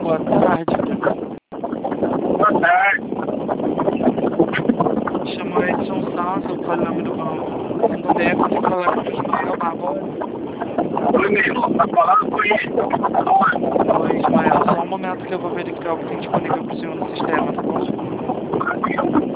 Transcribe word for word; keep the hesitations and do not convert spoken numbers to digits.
Boa tarde. Boa tarde. Me chamo Edson Santos, falando do do D F, estou falando com o Ismael Barbosa. Oi, meu irmão, tá falando com isso? Oi, Ismael, só um momento que eu vou verificar o que tem disponível para o senhor no sistema, tá bom?